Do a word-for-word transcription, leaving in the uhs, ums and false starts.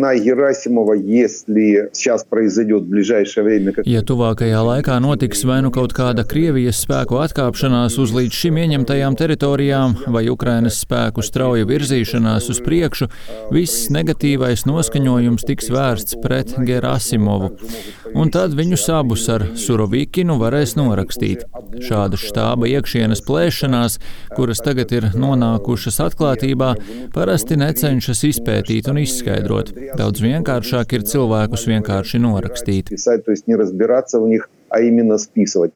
война Герасимова, если сейчас произойдет в ближайшее время... Ja tuvākajā laikā notiks vai nu kaut kāda Krievijas spēku atkāpšanās uz līdz šim ieņemtajām teritorijām vai Ukrainas spēku strauja virzīšanās uz priekšu, viss negatīvais noskaņojums tiks vērsts pret Gerasimovu. Un tad viņus abus ar Surovikinu varēs norakstīt. Šādas štāba iekšienes plēšanās, kuras tagad ir nonākušas atklātībā, parasti necenšas izpētīt un izskaidrot. Daudz vienkāršāk ir cilvēkus vienkārši norakstīt. То есть не разбираться в них, а именно списывать.